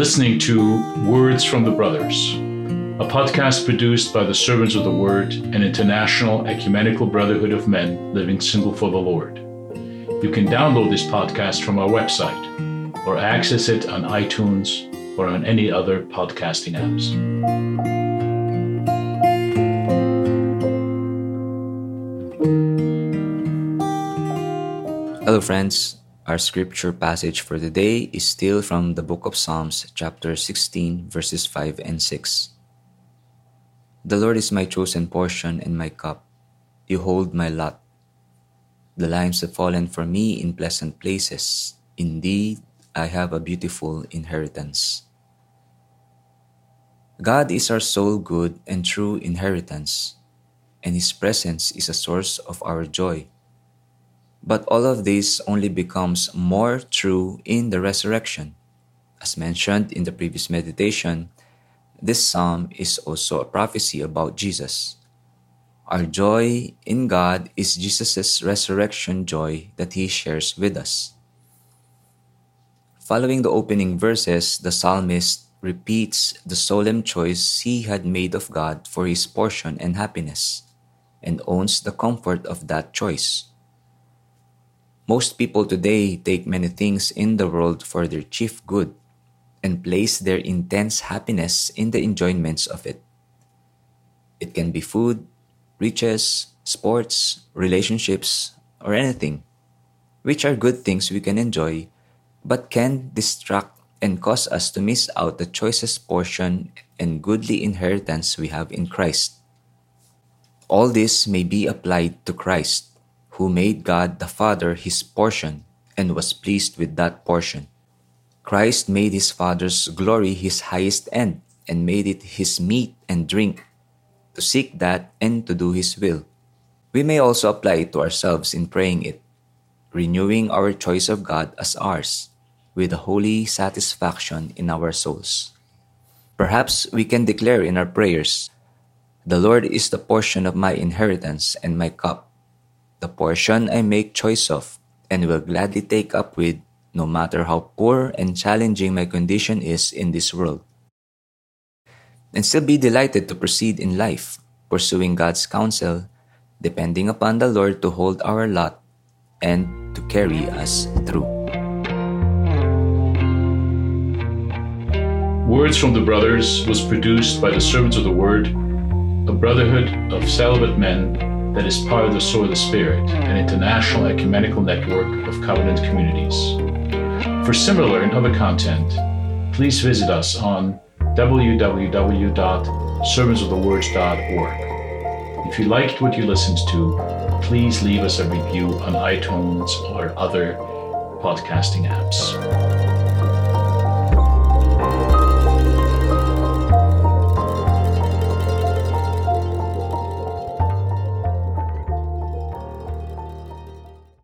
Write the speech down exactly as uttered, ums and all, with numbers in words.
listening to Words from the Brothers, a podcast produced by the Servants of the Word, an international ecumenical brotherhood of men living single for the Lord. You can download this podcast from our website or access it on iTunes or on any other podcasting apps. Hello friends, our scripture passage for today is still from the book of Psalms chapter sixteen verses five and six. The Lord is my chosen portion and my cup. You hold my lot. The lines have fallen for me in pleasant places. Indeed, I have a beautiful inheritance. God is our sole good and true inheritance, and His presence is a source of our joy. But all of this only becomes more true in the resurrection. As mentioned in the previous meditation, this psalm is also a prophecy about Jesus. Our joy in God is Jesus' resurrection joy that He shares with us. Following the opening verses, the psalmist repeats the solemn choice he had made of God for his portion and happiness, and owns the comfort of that choice. Most people today take many things in the world for their chief good and place their intense happiness in the enjoyments of it. It can be food, riches, sports, relationships, or anything, which are good things we can enjoy, but can distract and cause us to miss out the choicest portion and goodly inheritance we have in Christ. All this may be applied to Christ, who made God the Father His portion and was pleased with that portion. Christ made His Father's glory His highest end and made it His meat and drink, to seek that and to do His will. We may also apply it to ourselves in praying it, renewing our choice of God as ours, with a holy satisfaction in our souls. Perhaps we can declare in our prayers, "The Lord is the portion of my inheritance and my cup, the portion I make choice of and will gladly take up with, no matter how poor and challenging my condition is in this world." And still be delighted to proceed in life, pursuing God's counsel, depending upon the Lord to hold our lot and to carry us through. Words from the Brothers was produced by the Servants of the Word, a brotherhood of celibate men that is part of the Sword of the Spirit, an international ecumenical network of covenant communities. For similar and other content, please visit us on w w w dot servants of the words dot org. If you liked what you listened to, please leave us a review on iTunes or other podcasting apps.